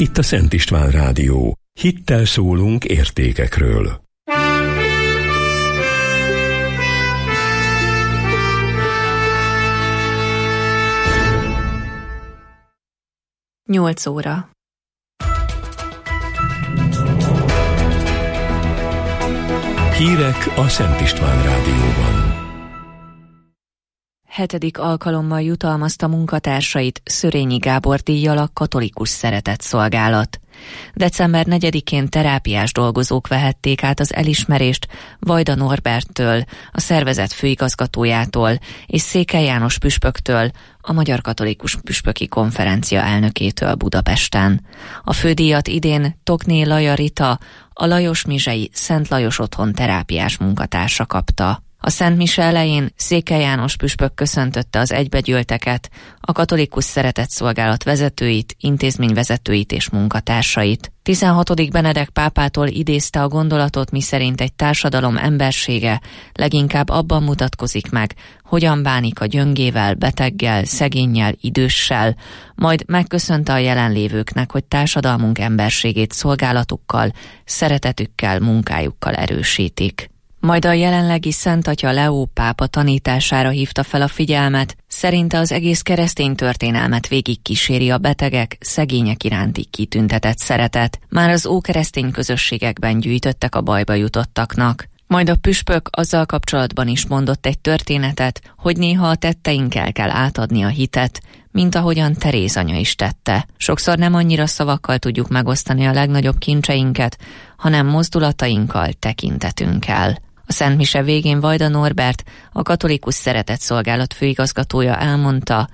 itt a Szent István Rádió. Hittel szólunk értékekről. Nyolc óra. Hírek a Szent István Rádióban. 7. alkalommal jutalmazta munkatársait Szörényi Gábor díjjal a Katolikus Szeretetszolgálat. December 4-én terápiás dolgozók vehették át az elismerést Vajda Norberttől, a szervezet főigazgatójától és Székely János püspöktől, a Magyar Katolikus Püspöki Konferencia elnökétől Budapesten. A fődíjat idén Tokné Laja Rita, a Lajos-Mizsei Szent Lajos Otthon terápiás munkatársa kapta. A Szent Mise elején Székely János püspök köszöntötte az egybegyűlteket, a Katolikus Szeretetszolgálat vezetőit, intézményvezetőit és munkatársait. 16. Benedek pápától idézte a gondolatot, miszerint egy társadalom embersége leginkább abban mutatkozik meg, hogyan bánik a gyöngével, beteggel, szegénnyel, időssel, majd megköszönte a jelenlévőknek, hogy társadalmunk emberségét szolgálatukkal, szeretetükkel, munkájukkal erősítik. Majd a jelenlegi Szent Atya Leó pápa tanítására hívta fel a figyelmet, szerinte az egész keresztény történelmet végigkíséri a betegek, szegények iránti kitüntetett szeretet. Már az ókeresztény közösségekben gyűjtöttek a bajba jutottaknak. Majd a püspök azzal kapcsolatban is mondott egy történetet, hogy néha a tetteinkkel kell átadni a hitet, mint ahogyan Teréz anya is tette. Sokszor nem annyira szavakkal tudjuk megosztani a legnagyobb kincseinket, hanem mozdulatainkkal, tekintetünkkel. A Szent Mise végén Vajda Norbert, a Katolikus Szeretetszolgálat főigazgatója elmondta,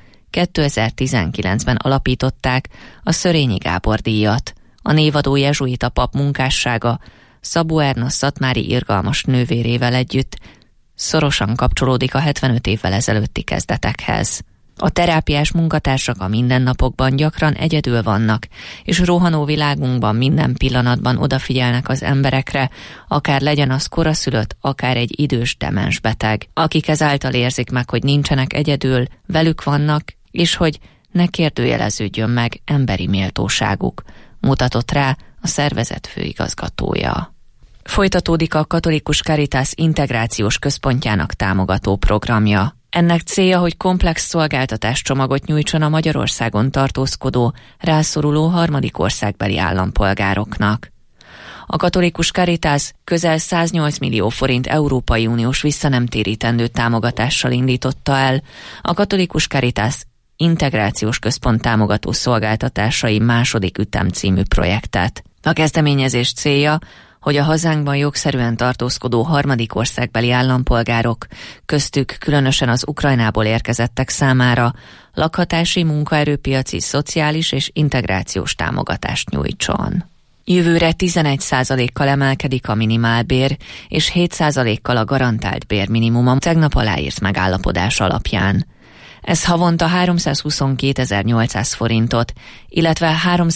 2019-ben alapították a Szörényi Gábor díjat. A névadó jezsuita pap munkássága Szabó Erna szatmári irgalmas nővérével együtt szorosan kapcsolódik a 75 évvel ezelőtti kezdetekhez. A terápiás munkatársak a mindennapokban gyakran egyedül vannak, és rohanó világunkban minden pillanatban odafigyelnek az emberekre, akár legyen az koraszülött, akár egy idős demens beteg, akik ezáltal érzik meg, hogy nincsenek egyedül, velük vannak, és hogy ne kérdőjeleződjön meg emberi méltóságuk, mutatott rá a szervezet főigazgatója. Folytatódik a Katolikus Caritas integrációs központjának támogató programja. Ennek célja, hogy komplex szolgáltatáscsomagot nyújtson a Magyarországon tartózkodó, rászoruló harmadik országbeli állampolgároknak. A Katolikus Caritas közel 108 millió forint Európai Uniós visszanemtérítendő támogatással indította el a Katolikus Caritas integrációs központ támogató szolgáltatásai második ütem című projektet. A kezdeményezés célja, hogy a hazánkban jogszerűen tartózkodó harmadik országbeli állampolgárok, köztük különösen az Ukrajnából érkezettek számára lakhatási, munkaerőpiaci, szociális és integrációs támogatást nyújtson. Jövőre 11%-kal emelkedik a minimálbér, és 7%-kal a garantált bérminimum a tegnap aláírt megállapodás alapján. Ez havonta 322.800 forintot, illetve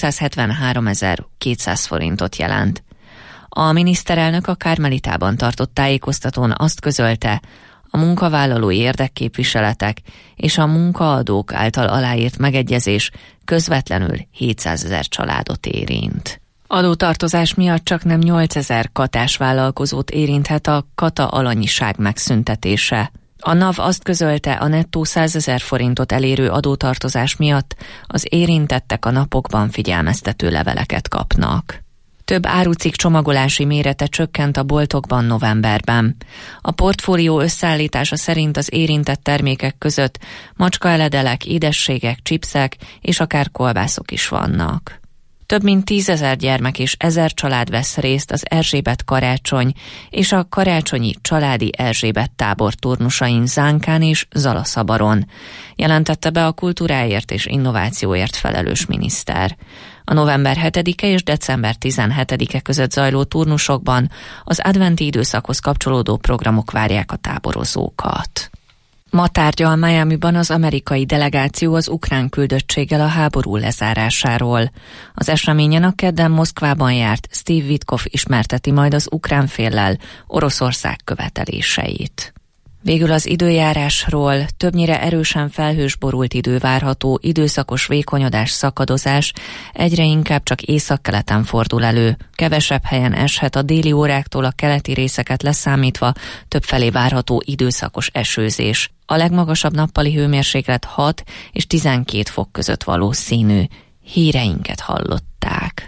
373.200 forintot jelent. A miniszterelnök a Kármelitában tartott tájékoztatón azt közölte, a munkavállalói érdekképviseletek és a munkaadók által aláírt megegyezés közvetlenül 700 000 családot érint. Adótartozás miatt csak nem 8000 katás vállalkozót érinthet a kata alanyiság megszüntetése. A NAV azt közölte, a nettó 100 000 forintot elérő adótartozás miatt az érintettek a napokban figyelmeztető leveleket kapnak. Több árucikk csomagolási mérete csökkent a boltokban novemberben. A portfólió összeállítása szerint az érintett termékek között macskaeledelek, édességek, chipsek és akár kolbászok is vannak. Több mint 10 000 gyermek és 1000 család vesz részt az Erzsébet karácsony és a karácsonyi családi Erzsébet tábor turnusain Zánkán és Zalaszabaron, jelentette be a kultúráért és innovációért felelős miniszter. A november 7-e és december 17-e között zajló turnusokban az adventi időszakhoz kapcsolódó programok várják a táborozókat. Ma tárgyal Miamiban az amerikai delegáció az ukrán küldöttséggel a háború lezárásáról. Az eseményen a kedden Moszkvában járt Steve Witkoff ismerteti majd az ukrán féllel Oroszország követeléseit. Végül az időjárásról: többnyire erősen felhős borult idő várható, időszakos vékonyodás, szakadozás, egyre inkább csak északkeleten fordul elő. Kevesebb helyen eshet, a déli óráktól a keleti részeket leszámítva többfelé várható időszakos esőzés. A legmagasabb nappali hőmérséklet 6 és 12 fok között valószínű. Híreinket hallották.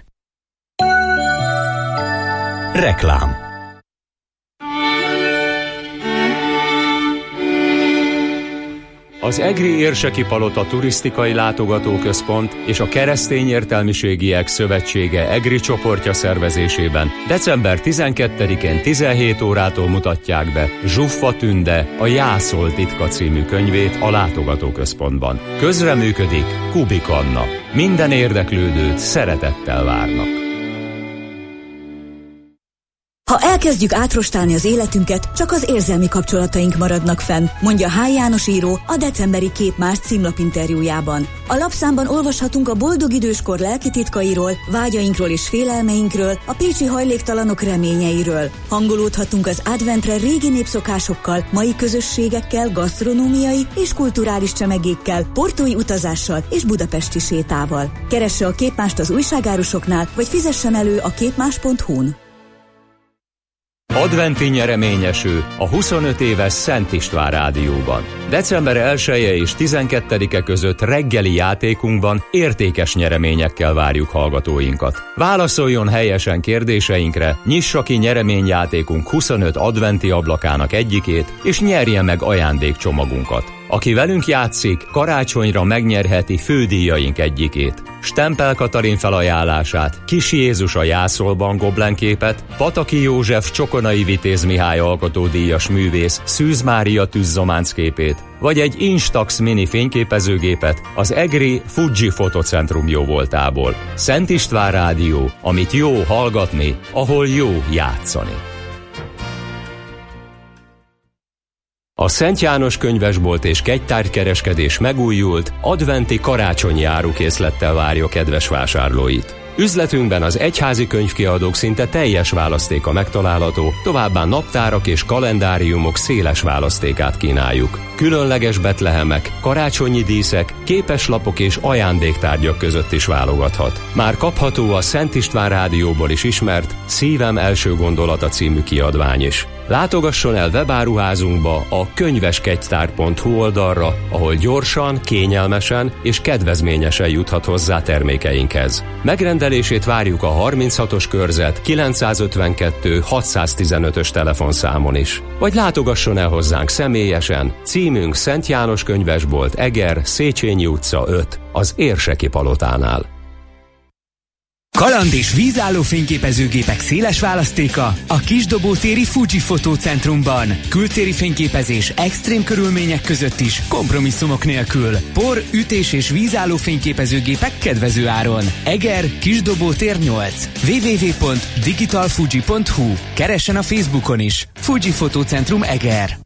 Reklám. Az Egri Érseki Palota Turisztikai Látogatóközpont és a Keresztény Értelmiségiek Szövetsége Egri csoportja szervezésében december 12-én 17 órától mutatják be Zsuffa Tünde, a Jászol titka című könyvét a látogatóközpontban. Közreműködik Kubik Anna. Minden érdeklődőt szeretettel várnak. Ha elkezdjük átrostálni az életünket, csak az érzelmi kapcsolataink maradnak fenn, mondja H. János író a decemberi Képmás címlapinterjújában. A lapszámban olvashatunk a boldog időskor lelki titkairól, vágyainkról és félelmeinkről, a pécsi hajléktalanok reményeiről. Hangolódhatunk az adventre régi népszokásokkal, mai közösségekkel, gasztronómiai és kulturális csemegékkel, portói utazással és budapesti sétával. Keresse a Képmást az újságárusoknál, vagy fizessen elő a képmás.hu-n. Adventi nyereményeső a 25 éves Szent István Rádióban. December 1-e és 12-e között reggeli játékunkban értékes nyereményekkel várjuk hallgatóinkat. Válaszoljon helyesen kérdéseinkre, nyissa ki nyereményjátékunk 25 adventi ablakának egyikét, és nyerje meg ajándékcsomagunkat. Aki velünk játszik, karácsonyra megnyerheti fődíjaink egyikét. Stempel Katalin felajánlását, Kis Jézus a Jászolban goblenképet, Pataki József Csokonai Vitéz Mihály alkotódíjas művész Szűz Mária tűzzománc képét, vagy egy Instax mini fényképezőgépet az Egri Fuji Fotocentrum jóvoltából. Szent István Rádió, amit jó hallgatni, ahol jó játszani. A Szent János könyvesbolt és kegytárgykereskedés megújult, adventi karácsonyi árukészlettel várja kedves vásárlóit. Üzletünkben az egyházi könyvkiadók szinte teljes választéka megtalálható, továbbá naptárak és kalendáriumok széles választékát kínáljuk. Különleges betlehemek, karácsonyi díszek, képeslapok és ajándéktárgyak között is válogathat. Már kapható a Szent István Rádióból is ismert Szívem első gondolata című kiadvány is. Látogasson el webáruházunkba, a könyveskegytár.hu oldalra, ahol gyorsan, kényelmesen és kedvezményesen juthat hozzá termékeinkhez. Megrendelését várjuk a 36-os körzet 952 615-ös telefonszámon is. Vagy látogasson el hozzánk személyesen, címünk Szent János könyvesbolt, Eger, Széchenyi utca 5, az Érseki Palotánál. Kaland és vízálló fényképezőgépek széles választéka a Kisdobó téri Fuji Fotócentrumban. Kültéri fényképezés extrém körülmények között is, kompromisszumok nélkül. Por, ütés és vízálló fényképezőgépek kedvező áron. Eger, Kisdobó tér 8. www.digitalfuji.hu. Keressen a Facebookon is. Fuji Fotócentrum Eger.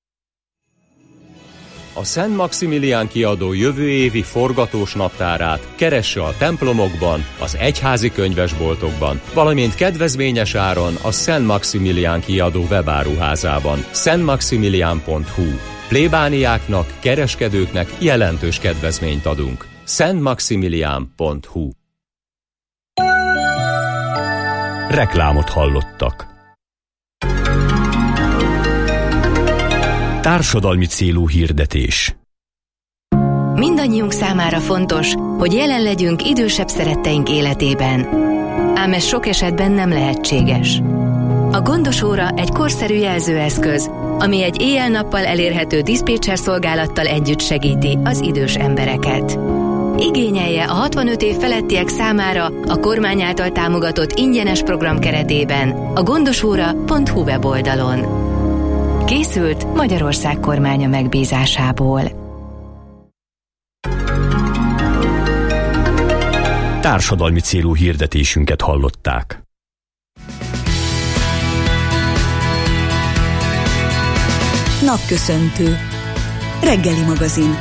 A Szent Maximilián kiadó jövő évi forgatós naptárát keresse a templomokban, az egyházi könyvesboltokban, valamint kedvezményes áron a Szent Maximilián kiadó webáruházában, szentmaximilián.hu. Plébániáknak, kereskedőknek jelentős kedvezményt adunk. szentmaximilián.hu. Reklámot hallottak. Társadalmi célú hirdetés. Mindannyiunk számára fontos, hogy jelen legyünk idősebb szeretteink életében. Ám ez sok esetben nem lehetséges. A gondos óra egy korszerű jelzőeszköz, ami egy éjjel-nappal elérhető diszpécser szolgálattal együtt segíti az idős embereket. Igényelje a 65 év felettiek számára a kormány által támogatott ingyenes program keretében a gondosóra.hu weboldalon. Készült Magyarország kormánya megbízásából. Társadalmi célú hirdetésünket hallották. Napköszöntő. Reggeli magazin.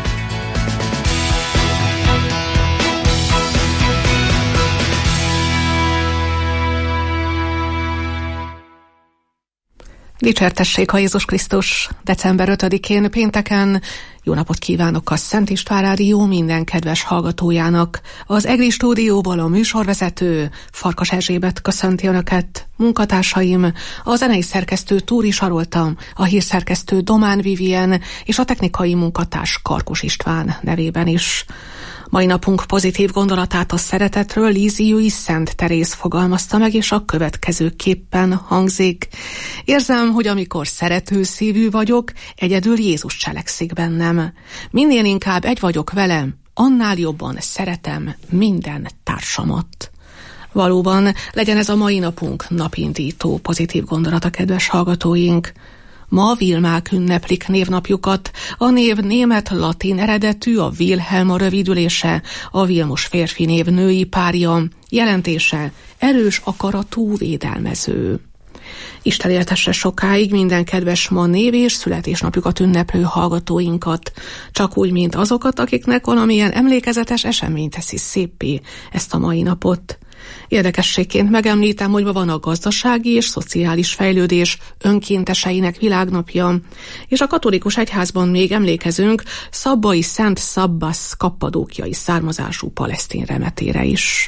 Dicsértessék a Jézus Krisztus! December 5-én pénteken jó napot kívánok a Szent István Rádió minden kedves hallgatójának. Az EGRI stúdióból a műsorvezető Farkas Erzsébet köszönti Önöket, munkatársaim, a zenei szerkesztő Túri Sarolta, a hírszerkesztő Domán Vivien és a technikai munkatárs Karkus István nevében is. Mai napunk pozitív gondolatát a szeretetről Líziui Szent Teréz fogalmazta meg, és a következőképpen hangzik. Érzem, hogy amikor szeretőszívű vagyok, egyedül Jézus cselekszik bennem. Minél inkább egy vagyok velem, annál jobban szeretem minden társamat. Valóban legyen ez a mai napunk napindító pozitív gondolata, kedves hallgatóink. Ma a Vilmák ünneplik névnapjukat. A név német-latin eredetű, a Wilhelm a rövidülése, a Vilmos férfi név női párja, jelentése erős akaratú védelmező. Isten éltesse sokáig minden kedves ma név- és születésnapjukat ünneplő hallgatóinkat, csak úgy, mint azokat, akiknek valamilyen emlékezetes esemény teszi széppé ezt a mai napot. Érdekességként megemlítem, hogy ma van a gazdasági és szociális fejlődés önkénteseinek világnapja, és a katolikus egyházban még emlékezünk Szabbai Szent Szabbasz kappadókiai származású palesztin remetére is.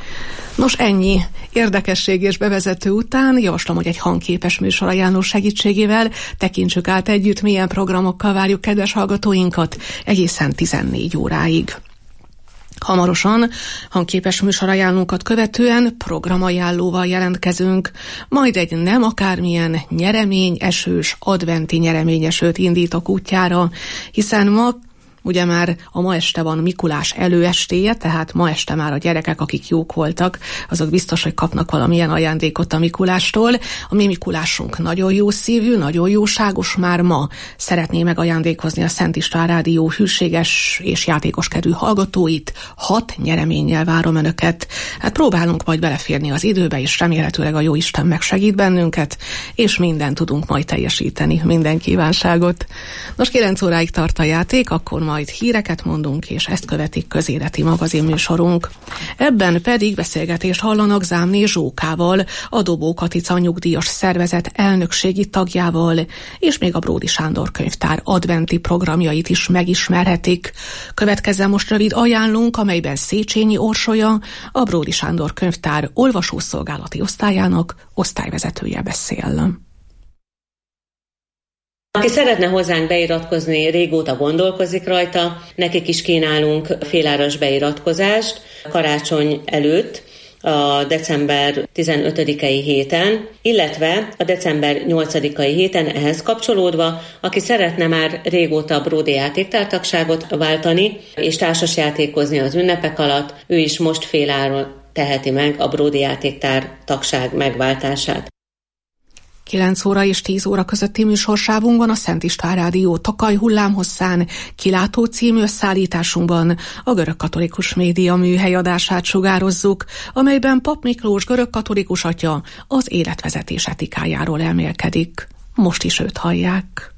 Nos, ennyi érdekesség és bevezető után javaslom, hogy egy hangképes műsorajánló segítségével tekintsük át együtt, milyen programokkal várjuk kedves hallgatóinkat egészen 14 óráig. Hamarosan hangképes műsorajánlókat követően programajánlóval jelentkezünk, majd egy nem akármilyen nyereményesős adventi nyereményesőt indítok útjára, hiszen ugye már ma este van Mikulás előestéje, tehát ma este már a gyerekek, akik jók voltak, azok biztos, hogy kapnak valamilyen ajándékot a Mikulástól. A mi Mikulásunk nagyon jó szívű, nagyon jóságos, már ma szeretné megajándékozni a Szent István Rádió hűséges és játékoskedvű hallgatóit. 6 nyereménnyel várom Önöket. Hát próbálunk majd beleférni az időbe, és remélhetőleg a Jóisten megsegít bennünket, és mindent tudunk majd teljesíteni, minden kívánságot. Nos, 9 óráig tart a játék, akkor majd híreket mondunk, és ezt követik közéleti magazinműsorunk. Ebben pedig beszélgetést hallanak Zámné Zsókával, a Dobó Katica nyugdíjas szervezet elnökségi tagjával, és még a Bródi Sándor könyvtár adventi programjait is megismerhetik. Következzen most rövid ajánlónk, amelyben Széchenyi Orsolya, a Bródi Sándor könyvtár olvasószolgálati osztályának osztályvezetője beszél. Aki szeretne hozzánk beiratkozni, régóta gondolkozik rajta, nekik is kínálunk féláras beiratkozást karácsony előtt, a december 15-i héten, illetve a december 8-ai héten ehhez kapcsolódva, aki szeretne már régóta Bródi játéktártagságot váltani és társasjátékozni az ünnepek alatt, ő is most féláron teheti meg a Bródi játéktár tagság megváltását. 9 óra és 10 óra közötti műsorsávunkban a Szent István Rádió Tokaj hullámhosszán Kilátó című összeállításunkban a görögkatolikus média műhely adását sugározzuk, amelyben Pap Miklós görögkatolikus atya az életvezetés etikájáról elmélkedik. Most is őt hallják.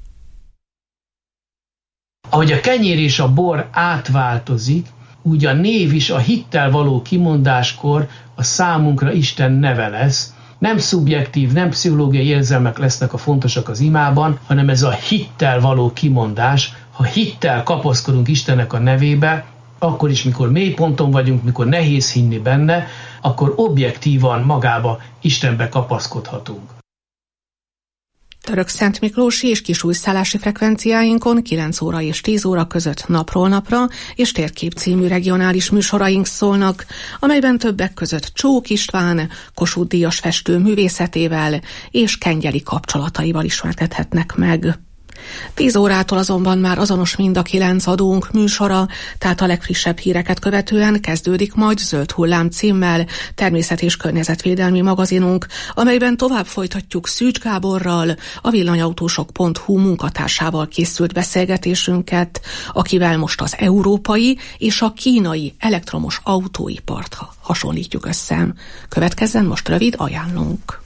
Ahogy a kenyér és a bor átváltozik, úgy a név is a hittel való kimondáskor a számunkra Isten neve lesz. Nem szubjektív, nem pszichológiai érzelmek lesznek a fontosak az imában, hanem ez a hittel való kimondás. Ha hittel kapaszkodunk Istennek a nevébe, akkor is, mikor mély ponton vagyunk, mikor nehéz hinni benne, akkor objektívan magába Istenbe kapaszkodhatunk. Török Szent Miklósi és kisújszállási frekvenciáinkon 9 óra és 10 óra között napról napra és Térkép című regionális műsoraink szólnak, amelyben többek között Csók István, Kossuth Díjas festő művészetével és Kengyeli kapcsolataival ismerkedhetnek meg. 10 órától azonban már azonos mind a 9 adónk műsora, tehát a legfrissebb híreket követően kezdődik majd Zöld hullám címmel természet- és környezetvédelmi magazinunk, amelyben tovább folytatjuk Szűcs Gáborral, a villanyautósok.hu munkatársával készült beszélgetésünket, akivel most az európai és a kínai elektromos autóipart hasonlítjuk össze. Következzen most rövid ajánlónk.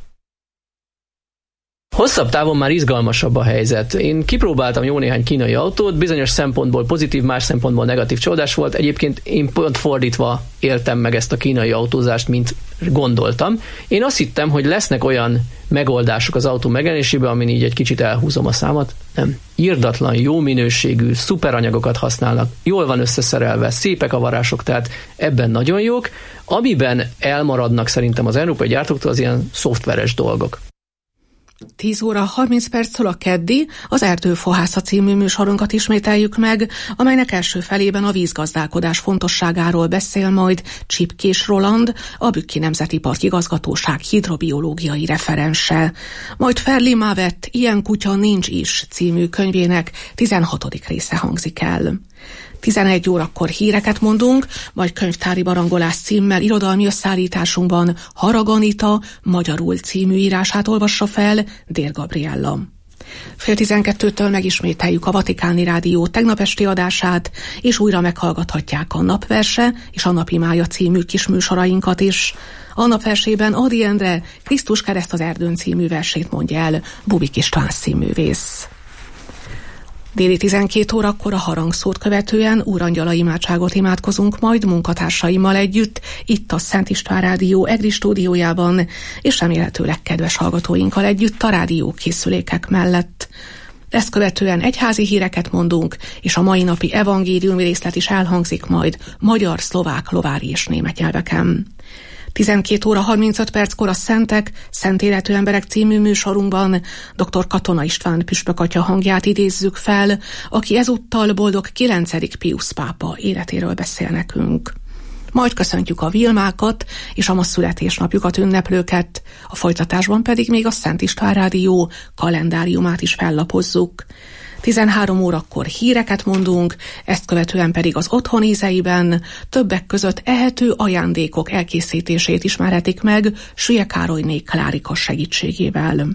Hosszabb távon már izgalmasabb a helyzet. Én kipróbáltam jó néhány kínai autót, bizonyos szempontból pozitív, más szempontból negatív csalódás volt. Egyébként én pont fordítva éltem meg ezt a kínai autózást, mint gondoltam. Én azt hittem, hogy lesznek olyan megoldások az autó megjelenésében, amin így egy kicsit elhúzom a számat. Nem. Irdatlan, jó minőségű, szuperanyagokat használnak, jól van összeszerelve, szépek a varások, tehát ebben nagyon jók. Amiben elmaradnak szerintem az európai gyártóktól, az ilyen szoftveres dolgok. 10 óra 30 perccel a keddi, az Erdőfahásza című műsorunkat ismételjük meg, amelynek első felében a vízgazdálkodás fontosságáról beszél majd Csipkés Roland, a Bükki Nemzeti Park Igazgatóság hidrobiológiai referense. Majd Ferli Mávett Ilyen kutya nincs is című könyvének 16. része hangzik el. 11 órakor híreket mondunk, majd könyvtári barangolás címmel irodalmi összeállításunkban Harag Anita Magyarul című írását olvassa fel Dér Gabriella. 11:30-től megismételjük a Vatikáni Rádió tegnap esti adását, és újra meghallgathatják a Napverse és a Napimája című kis műsorainkat is. A Napversében Ady Endre Krisztus kereszt az erdőn című versét mondja el Bubik István színművész. Déli 12 órakor a harangszót követően Úrangyala imádságot imádkozunk majd munkatársaimmal együtt, itt a Szent István Rádió EGRI stúdiójában, és remélhetőleg kedves hallgatóinkkal együtt a rádiókészülékek mellett. Ezt követően egyházi híreket mondunk, és a mai napi evangéliumi részlet is elhangzik majd magyar, szlovák, lovári és német nyelveken. 12 óra 35 perckor a Szentek, Szent Életű Emberek című műsorunkban dr. Katona István püspökatya hangját idézzük fel, aki ezúttal boldog 9. Piusz pápa életéről beszél nekünk. Majd köszöntjük a Vilmákat és a ma születésnapjukat ünneplőket, a folytatásban pedig még a Szent István Rádió kalendáriumát is fellapozzuk. 13 órakor híreket mondunk, ezt követően pedig az otthon ízeiben többek között ehető ajándékok elkészítését ismerhetik meg Sülye Károlyné Klárika segítségével.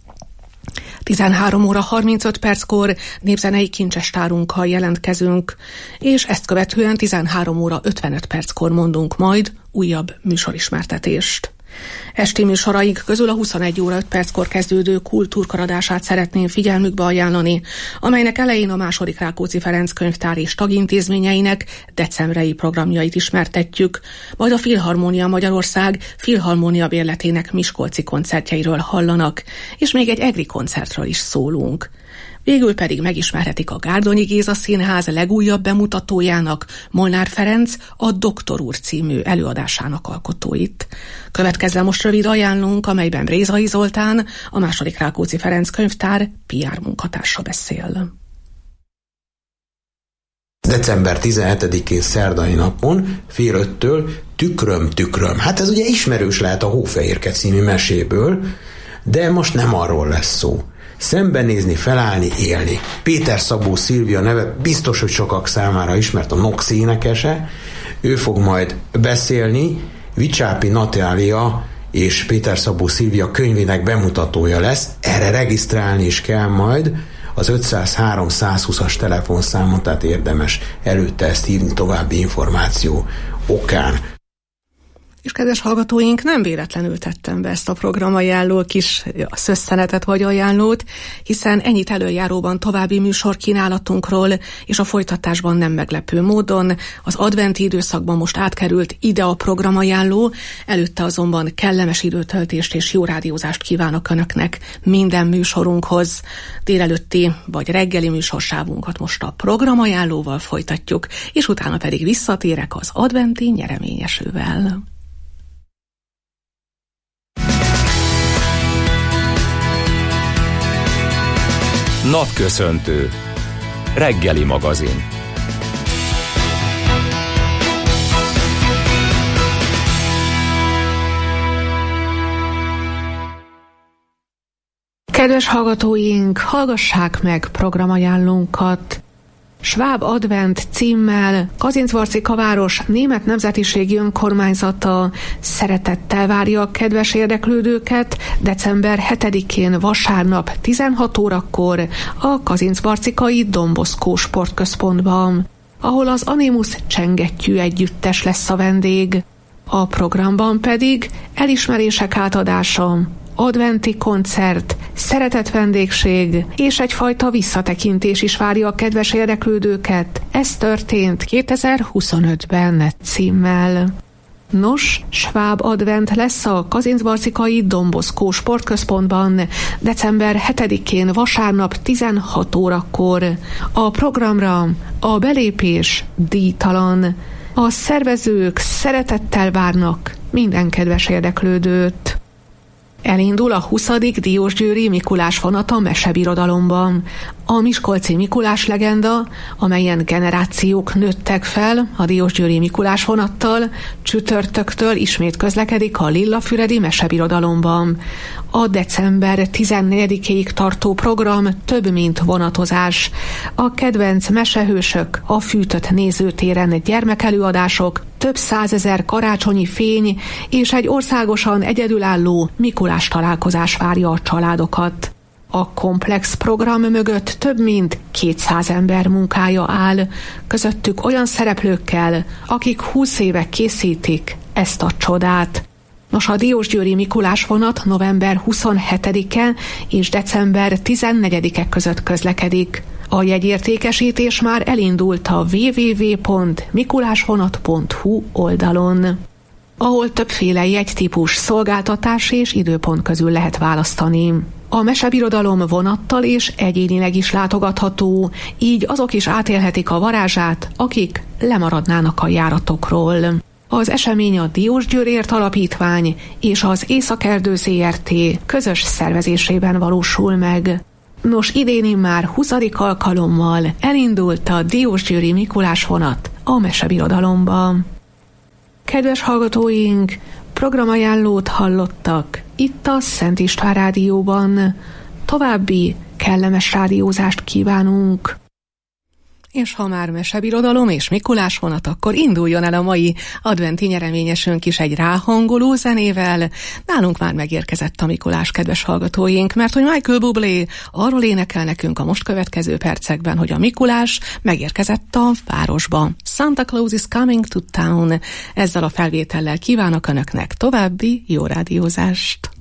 13 óra 35 perckor népzenei kincsestárunkkal jelentkezünk, és ezt követően 13 óra 55 perckor mondunk majd újabb műsorismertetést. Esti műsoraink közül a 21 óra 5 perckor kezdődő kultúrkaradását szeretném figyelmükbe ajánlani, amelynek elején a II. Rákóczi Ferenc könyvtár és tagintézményeinek decemberi programjait ismertetjük, majd a Filharmónia Magyarország Filharmónia bérletének miskolci koncertjeiről hallanak, és még egy EGRI koncertről is szólunk. Végül pedig megismerhetik a Gárdonyi Géza Színház legújabb bemutatójának, Molnár Ferenc a Doktor úr című előadásának alkotóit. Következzen most rövid ajánlónk, amelyben Brézai Zoltán, a II. Rákóczi Ferenc könyvtár PR munkatársa beszél. December 17-én szerdai napon fél 5-től Tükröm. Hát ez ugye ismerős lehet a Hófehérke című meséből, de most nem arról lesz szó. Szembenézni, felállni, élni. Péter Szabó Szilvia neve biztos, hogy sokak számára ismert, a Nox énekese. Ő fog majd beszélni, Vicsápi Natália és Péter Szabó Szilvia könyvének bemutatója lesz. Erre regisztrálni is kell majd az 503-120-as telefonszámon, tehát érdemes előtte ezt hívni további információ okán. És kedves hallgatóink, nem véletlenül tettem be ezt a programajánló kis szösszenetet vagy ajánlót, hiszen ennyit előjáróban további műsorkínálatunkról, és a folytatásban nem meglepő módon az adventi időszakban most átkerült ide a programajánló, előtte azonban kellemes időtöltést és jó rádiózást kívánok Önöknek minden műsorunkhoz. Délelőtti vagy reggeli műsorsávunkat most a programajánlóval folytatjuk, és utána pedig visszatérek az adventi nyereményesővel. Napköszöntő. Reggeli magazin. Kedves hallgatóink, hallgassák meg programajánlónkat. Schwab Advent címmel Kazincbarcika város német nemzetiségi önkormányzata szeretettel várja a kedves érdeklődőket december 7-én vasárnap 16 órakor a Kazincbarcikai Don Bosco sportközpontban, ahol az Animus csengettyű együttes lesz a vendég. A programban pedig elismerések átadása, adventi koncert, szeretett vendégség és egyfajta visszatekintés is várja a kedves érdeklődőket. Ez történt 2025-ben címmel. Nos, Schwab advent lesz a kazincbarcikai Don Bosco sportközpontban december 7-én vasárnap 16 órakor. A programra a belépés díjtalan. A szervezők szeretettel várnak minden kedves érdeklődőt. Elindul a 20. Diósgyőri Mikulás vonat a mesebirodalomban. A miskolci Mikulás legenda, amelyen generációk nőttek fel a Diósgyőri Mikulás vonattal, csütörtöktől ismét közlekedik a Lillafüredi mesebirodalomban. A december 14-ig tartó program több, mint vonatozás. A kedvenc mesehősök, a fűtött nézőtéren gyermekelőadások, több százezer karácsonyi fény és egy országosan egyedülálló Mikulás találkozás várja a családokat. A komplex program mögött több mint 200 ember munkája áll, közöttük olyan szereplőkkel, akik 20 éve készítik ezt a csodát. Nos, a Diósgyőri Mikulás vonat november 27-e és december 14-e között közlekedik. A jegyértékesítés már elindult a www.mikulásvonat.hu oldalon, ahol többféle jegytípus, szolgáltatás és időpont közül lehet választani. A mesebirodalom vonattal és egyénileg is látogatható, így azok is átélhetik a varázsát, akik lemaradnának a járatokról. Az esemény a Diósgyőrért Alapítvány és az Északerdő Zrt. Közös szervezésében valósul meg. Nos, idén immár 20. alkalommal elindult a Diósgyőri Mikulás vonat a mesebirodalomba. Kedves hallgatóink, programajánlót hallottak itt a Szent István Rádióban. További kellemes rádiózást kívánunk! És ha már mesebirodalom és Mikulás vonat, akkor induljon el a mai adventi nyereményesünk is egy ráhangoló zenével. Nálunk már megérkezett a Mikulás, kedves hallgatóink, mert hogy Michael Bublé arról énekel nekünk a most következő percekben, hogy a Mikulás megérkezett a városba. Santa Claus is coming to town. Ezzel a felvétellel kívánok Önöknek további jó rádiózást.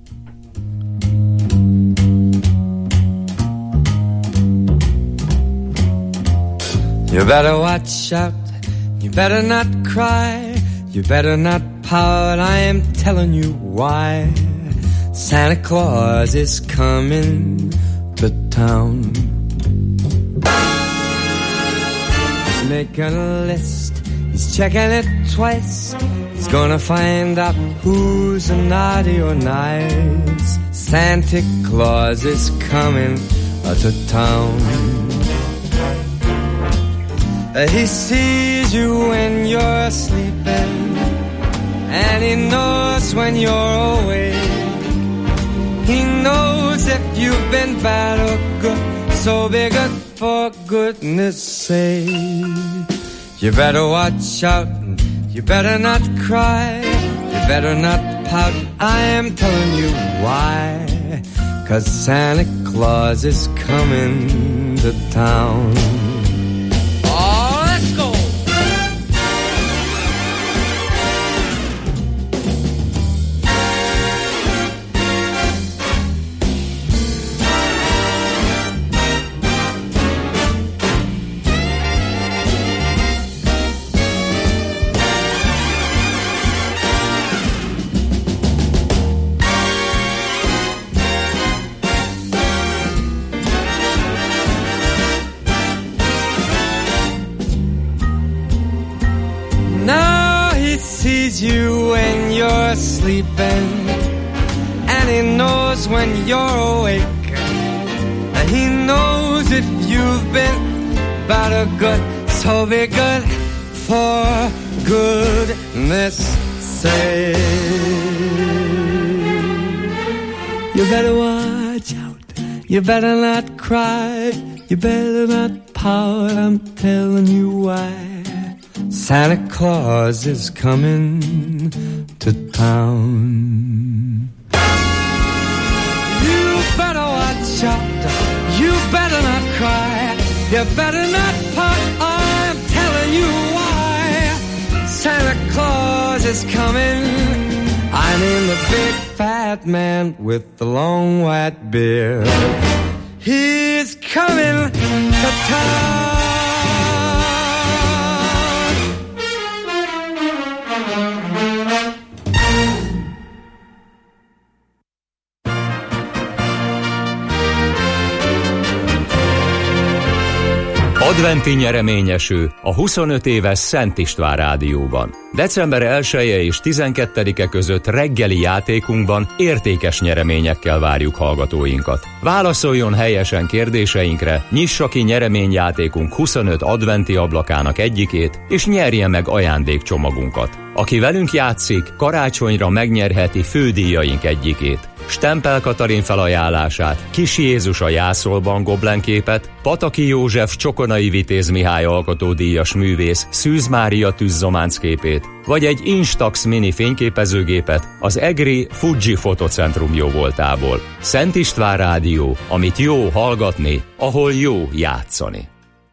You better watch out, you better not cry, you better not pout, I am telling you why. Santa Claus is coming to town. He's making a list, he's checking it twice, he's gonna find out who's naughty or nice. Santa Claus is coming to town. He sees you when you're sleeping, and he knows when you're awake. He knows if you've been bad or good, so be good for goodness sake. You better watch out, you better not cry, you better not pout, I am telling you why. 'Cause Santa Claus is coming to town. You when you're sleeping, and he knows when you're awake. He knows if you've been bad or good, so be good for goodness sake. You better watch out, you better not cry, you better not pout, I'm telling you why. Santa Claus is coming to town. You better watch out, you better not cry, you better not pout, I'm telling you why. Santa Claus is coming, I mean the big fat man with the long white beard. He's coming to town. Adventi nyereményeső a 25 éves Szent István Rádióban. December 1-e és 12-e között reggeli játékunkban értékes nyereményekkel várjuk hallgatóinkat. Válaszoljon helyesen kérdéseinkre, nyissa ki nyereményjátékunk 25 adventi ablakának egyikét, és nyerje meg ajándékcsomagunkat. Aki velünk játszik, karácsonyra megnyerheti fődíjaink egyikét. Stempel Katalin felajánlását, Kis Jézus a jászolban goblenképet, Pataki József Csokonai Vitéz Mihály alkotódíjas művész Szűz Mária tűzzománc képét, vagy egy Instax mini fényképezőgépet az egri Fuji Fotocentrum jóvoltából. Szent István Rádió, amit jó hallgatni, ahol jó játszani.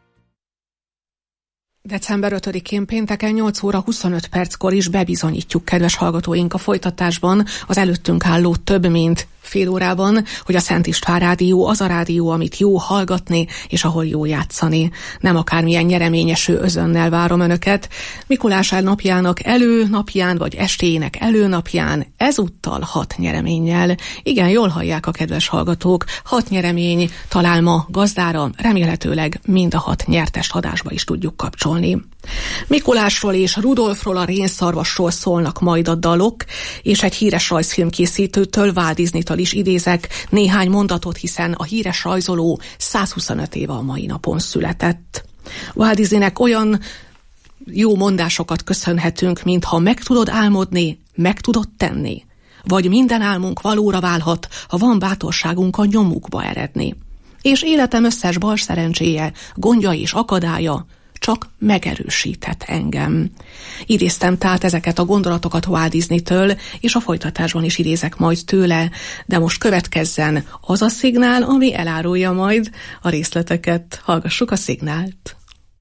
December 5-én pénteken 8 óra 25 perckor is bebizonyítjuk, kedves hallgatóink, a folytatásban az előttünk álló több mint fél órában, hogy a Szent István Rádió az a rádió, amit jó hallgatni, és ahol jó játszani. Nem akármilyen nyereményeső özönnel várom önöket. Mikulás napjának előnapján, vagy estéjének előnapján, ezúttal 6 nyereménnyel. Igen, jól hallják a kedves hallgatók, 6 nyeremény talál ma gazdára, remélhetőleg mind a 6 nyertest adásba is tudjuk kapcsolni. Mikulásról és Rudolfról, a rénszarvasról szólnak majd a dalok, és egy híres rajzfilmkészítőtől, Walt Disneytől is idézek néhány mondatot, hiszen a híres rajzoló 125 éve a mai napon született. Walt Disneynek olyan jó mondásokat köszönhetünk, mint ha meg tudod álmodni, meg tudod tenni, vagy minden álmunk valóra válhat, ha van bátorságunk a nyomukba eredni. És életem összes bals szerencséje, gondja és akadálya csak megerősített engem. Idéztem tehát ezeket a gondolatokat Walt Disneytől, és a folytatásban is idézek majd tőle, de most következzen az a szignál, ami elárulja majd a részleteket. Hallgassuk a szignált.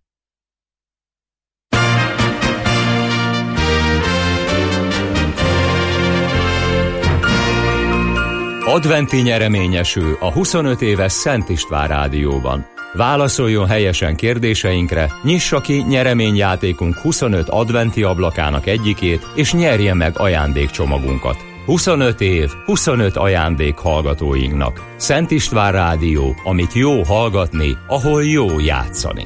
Adventi nyereményeső a 25 éves Szent István Rádióban. Válaszoljon helyesen kérdéseinkre, nyissa ki nyereményjátékunk 25 adventi ablakának egyikét, és nyerje meg ajándékcsomagunkat. 25 év, 25 ajándék hallgatóinknak. Szent István Rádió, amit jó hallgatni, ahol jó játszani.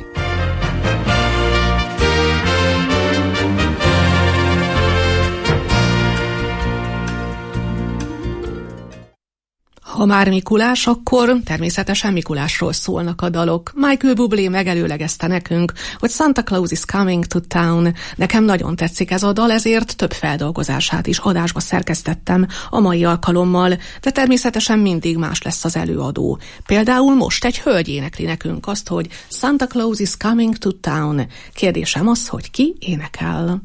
Ha már Mikulás, akkor természetesen Mikulásról szólnak a dalok. Michael Bublé megelőlegezte nekünk, hogy Santa Claus is coming to town. Nekem nagyon tetszik ez a dal, ezért több feldolgozását is adásba szerkesztettem a mai alkalommal, de természetesen mindig más lesz az előadó. Például most egy hölgy énekli nekünk azt, hogy Santa Claus is coming to town. Kérdésem az, hogy ki énekel.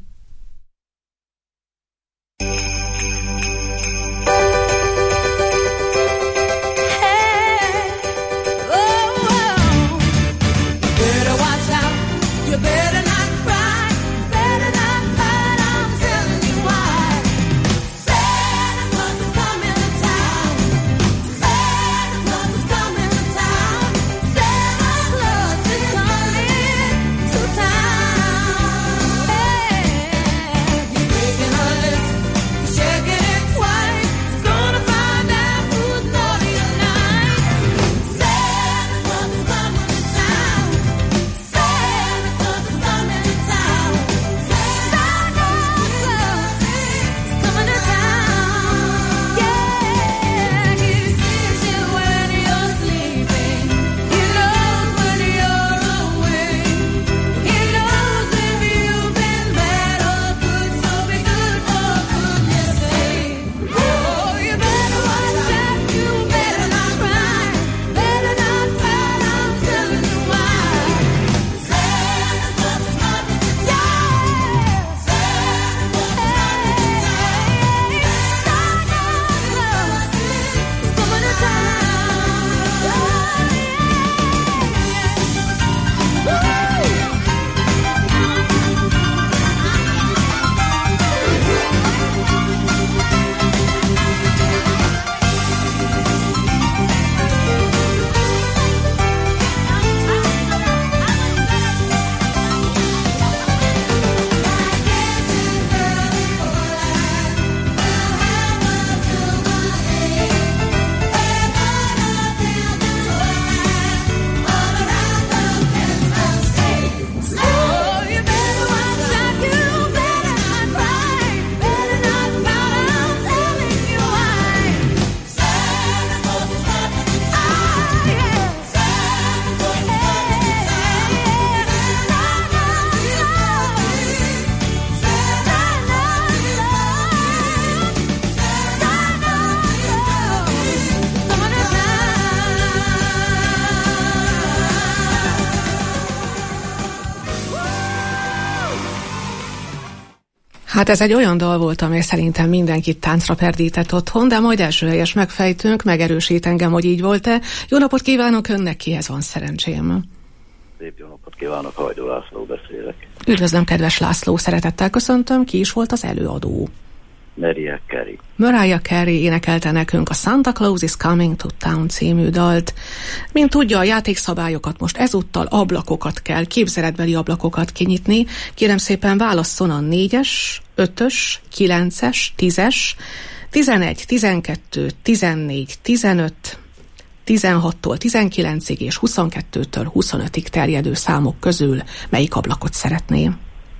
Hát ez egy olyan dal volt, amely szerintem mindenkit táncra perdített otthon, de majd első helyes megfejtünk, megerősít engem, hogy így volt-e. Jó napot kívánok önnek, kihez van szerencsém? Szép jó napot kívánok, Hajdó László beszélek. Üdvözlöm, kedves László, szeretettel köszöntöm, ki is volt az előadó? Mariah Carey. Mariah Carey énekelte nekünk a Santa Claus is Coming to Town című dalt. Mint tudja, a játékszabályokat most ezúttal ablakokat kell, képzeletbeli ablakokat kinyitni. Kérem szépen válasszon a 4-es, 5-ös, 9-es, 10-es, 11, 12, 14, 15, 16-tól 19-ig és 22-től 25-ig terjedő számok közül melyik ablakot szeretné?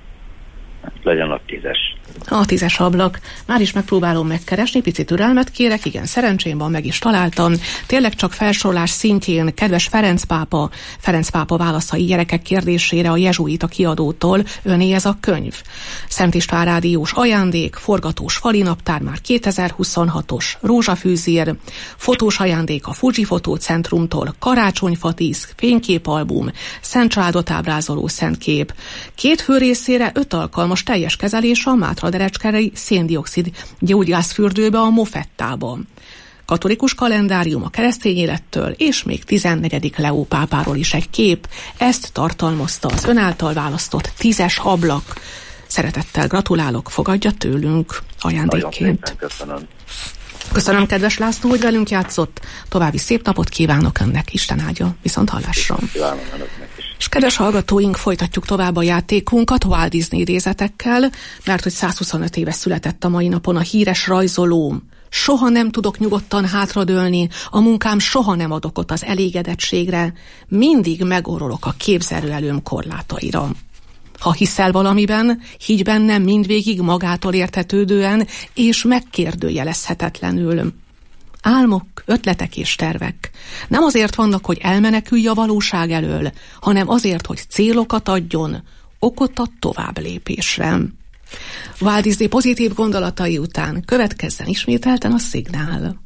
Legyen a 10-es. A 10-es ablak. Már is megpróbálom megkeresni, picit türelmet kérek, igen, szerencsém van, meg is találtam. Tényleg csak felsorolás szintjén, kedves Ferenc pápa válaszai gyerekek kérdésére a jezsuita kiadótól, öné ez a könyv. Szent István rádiós ajándék, forgatós falinaptár már 2026-os, rózsafűzér, fotós ajándék a Fuji Fotócentrumtól, karácsonyfatísz, fényképalbum, Szent Családot ábrázoló szentkép. 2 főrészére 5 alkalmas teljes kezelés a Mátra-Derecskei széndioxid gyógyászfürdőbe, a Mofettában. Katolikus kalendárium a keresztény élettől, és még 14. Leó pápáról is egy kép. Ezt tartalmazta az ön által választott 10-es ablak. Szeretettel gratulálok, fogadja tőlünk ajándékként. Köszönöm, kedves László, hogy velünk játszott. További szép napot kívánok önnek, Isten áldja. Viszont hallásra. És kedves hallgatóink, folytatjuk tovább a játékunkat Walt Disney idézetekkel, mert hogy 125 éves született a mai napon a híres rajzoló. Soha nem tudok nyugodtan hátradőlni, a munkám soha nem ad okot az elégedettségre, mindig megorolok a képzelőerőm korlátaira. Ha hiszel valamiben, higgy bennem mindvégig magától értetődően és megkérdőjelezhetetlenül. Álmok, ötletek és tervek nem azért vannak, hogy elmenekülj a valóság elől, hanem azért, hogy célokat adjon, okot a tovább lépésre. Walt Disney pozitív gondolatai után következzen ismételten a szignál.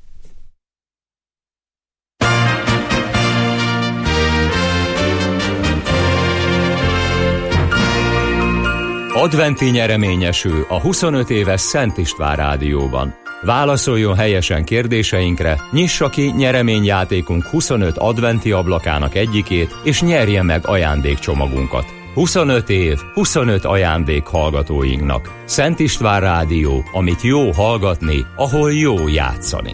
Adventi nyereményeső a 25 éves Szent István rádióban. Válaszoljon helyesen kérdéseinkre, nyissa ki nyereményjátékunk 25 adventi ablakának egyikét, és nyerje meg ajándékcsomagunkat. 25 év, 25 ajándék hallgatóinknak. Szent István rádió, amit jó hallgatni, ahol jó játszani.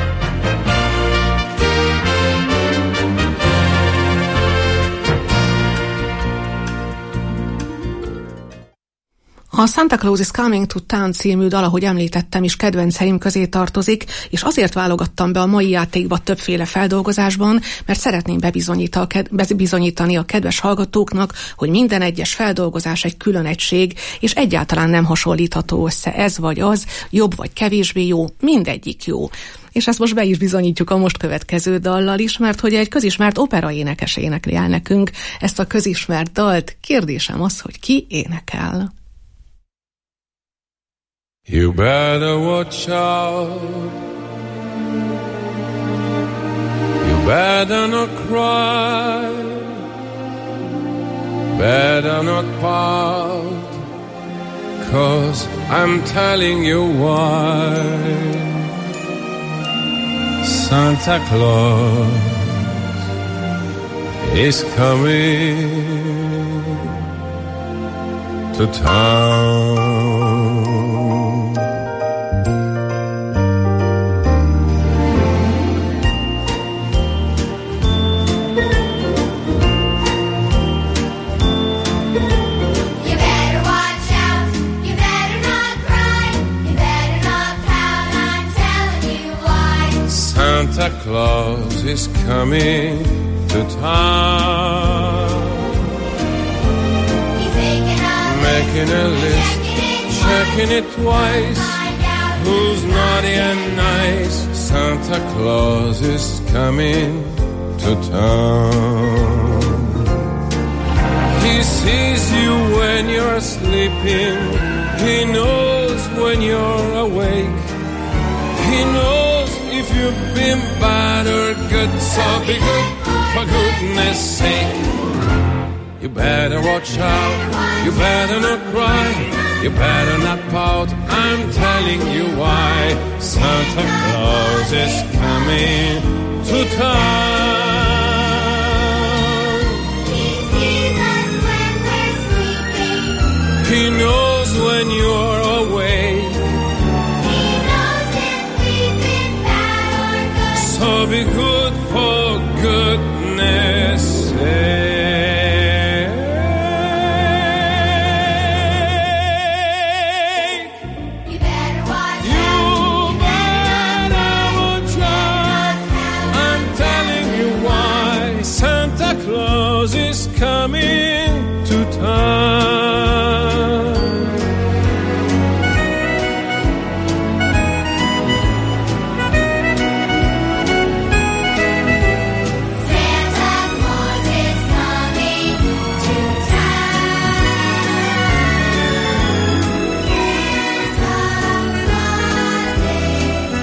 A Santa Claus is Coming to Town című dal, ahogy említettem is, kedvenceim közé tartozik, és azért válogattam be a mai játékba többféle feldolgozásban, mert szeretném bebizonyítani a kedves hallgatóknak, hogy minden egyes feldolgozás egy külön egység, és egyáltalán nem hasonlítható össze ez vagy az, jobb vagy kevésbé jó, mindegyik jó. És ezt most be is bizonyítjuk a most következő dallal is, mert hogy egy közismert operaénekes énekli el nekünk ezt a közismert dalt. Kérdésem az, hogy ki énekel. You better watch out. You better not cry. Better not pout. 'Cause I'm telling you why. Santa Claus is coming to town. Santa Claus is coming to town. He's making a list, checking it twice. Who's naughty and nice? Santa Claus is coming to town. He sees you when you're sleeping. He knows when you're awake. He knows if you've been bad or good, so be good for goodness sake. You better watch out, you better not cry, you better not pout, I'm telling you why. Santa Claus is coming to town. He sees us when we're sleeping. He knows when you're awake. He knows if we've been bad or good. So be good for goodness sake. Is coming to town. Santa Claus is coming to town. Santa Claus is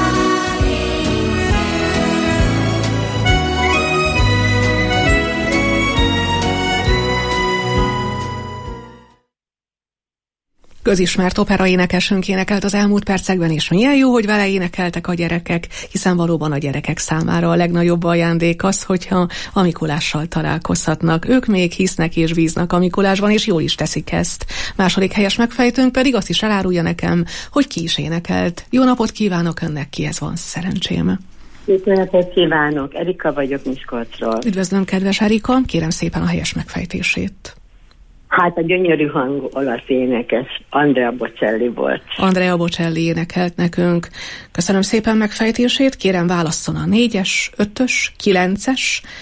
Közismert operaénekesünk énekelt az elmúlt percekben, és milyen jó, hogy vele énekeltek a gyerekek, hiszen valóban a gyerekek számára a legnagyobb ajándék az, hogyha a Mikulással találkozhatnak. Ők még hisznek és bíznak a Mikulásban, és jól is teszik ezt. Második helyes megfejtőnk pedig azt is elárulja nekem, hogy ki is énekelt. Jó napot kívánok önnek, kihez van szerencsém. Szép napot kívánok, Erika vagyok Miskolcról. Üdvözlöm, kedves Erika, kérem szépen a helyes megfejtését. Hát a gyönyörű hangú olasz énekes Andrea Bocelli volt. Andrea Bocelli énekelt nekünk. Köszönöm szépen megfejtését, kérem válasszon a 4-es, 5-ös, 9-es,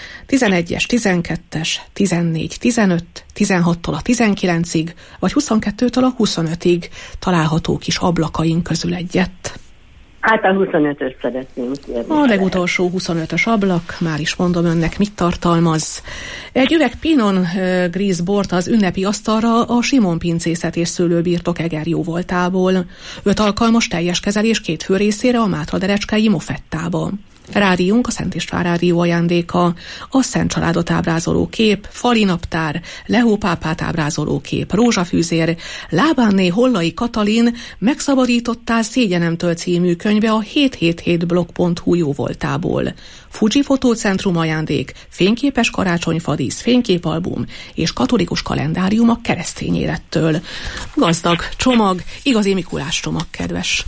11-es, 12-es, 14, 15, 16-tól a 19-ig, vagy 22-től a 25-ig található kis ablakaink közül egyet. Hát a 25-ös szeretném kérni. A legutolsó 25-ös ablak, már is mondom önnek, mit tartalmaz. Egy üveg Pinot Gris bort az ünnepi asztalra a Simon pincészet és szőlőbirtok Egerjó voltából. 5 alkalmas teljes kezelés 2 fő részére a Mátraderecskei Mofettába. Rádiónk a Szent István Rádió ajándéka, a Szent Családot ábrázoló kép, fali naptár, Lehó pápát ábrázoló kép, rózsafűzér, Lábánné Hollai Katalin Megszabadítottál szégyenemtől című könyve a 777blog.hu jóvoltából. Fuji Fotócentrum ajándék, fényképes karácsonyfadísz, fényképalbum és katolikus kalendárium a keresztény élettől. Gazdag csomag, igazi Mikulás csomag, kedves.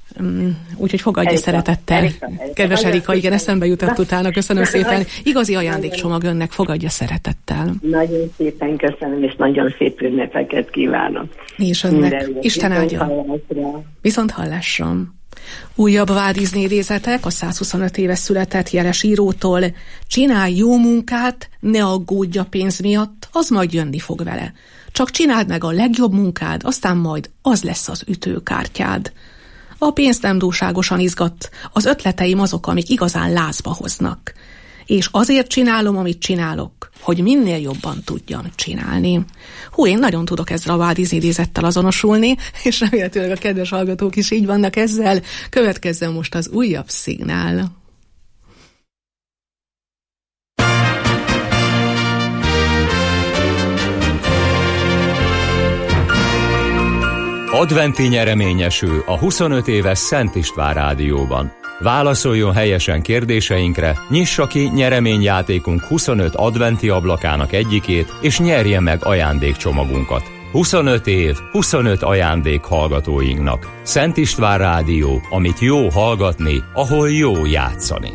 Úgyhogy fogadja Erika, szeretettel. Erika. Kedves Erika, igen, eszembe jutott utána, köszönöm szépen. Igazi ajándékcsomag önnek, fogadja szeretettel. Nagyon szépen köszönöm, és nagyon szép ünnepeket kívánok. És önnek. Isten áldja. Viszont hallásra. Újabb Walt Disney idézetek a 125 éves született jeles írótól. Csinálj jó munkát, ne aggódj a pénz miatt, az majd jönni fog vele. Csak csináld meg a legjobb munkád, aztán majd az lesz az ütőkártyád. A pénz nem túlságosan izgat, az ötleteim azok, amik igazán lázba hoznak. És azért csinálom, amit csinálok, hogy minél jobban tudjam csinálni. Én nagyon tudok ezzel a Walt Disney idézettel azonosulni, és remélhetőleg a kedves hallgatók is így vannak ezzel. Következzen most az újabb szignál. Adventi nyereményeső a 25 éves Szent István Rádióban. Válaszoljon helyesen kérdéseinkre, nyissa ki nyereményjátékunk 25 adventi ablakának egyikét, és nyerje meg ajándékcsomagunkat. 25 év, 25 ajándék hallgatóinknak. Szent István Rádió, amit jó hallgatni, ahol jó játszani.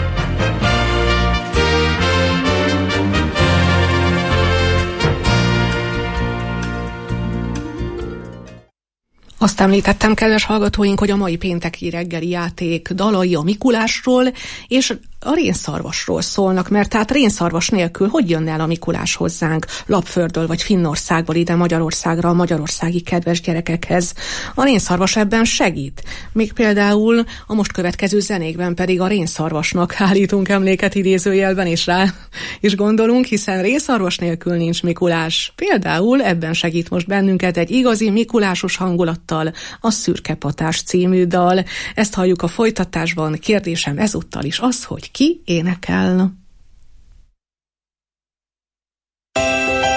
Azt említettem, kedves hallgatóink, hogy a mai pénteki reggeli játék dalai a Mikulásról és a rénszarvasról szólnak, mert tehát rénszarvas nélkül hogy jönne el a Mikulás hozzánk Lapföldről vagy Finnországból ide Magyarországra, a magyarországi kedves gyerekekhez. A rénszarvas ebben segít. Még például a most következő zenékben pedig a rénszarvasnak állítunk emléket idézőjelben, és rá is gondolunk, hiszen rénszarvas nélkül nincs Mikulás. Például ebben segít most bennünket egy igazi mikulásos hangulattal a Szürke Patás című dal. Ezt halljuk a folytatásban. Kérdésem ezúttal is az, hogy ki énekel.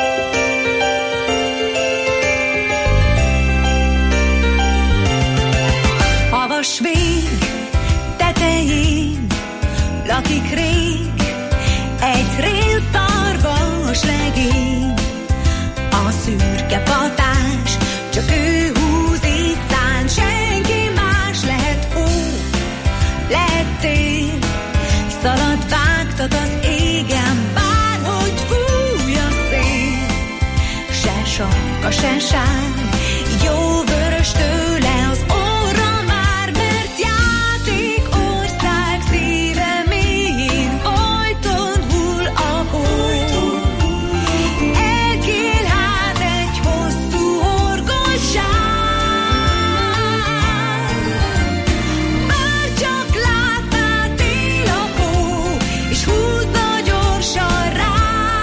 a szürke patás, csak ő húz így szán, senki más. Lehet hó, lehet tél, szalad vágtat az égen, bárhogy fúj a szél. Se sarka, se sár, jó vörös tőle az orra már, mert játék ország szíve mélyén folyton hull a hó. Elkél hát egy hosszú horgosság, bár csak látná tél a hó, és húzza gyorsan rá.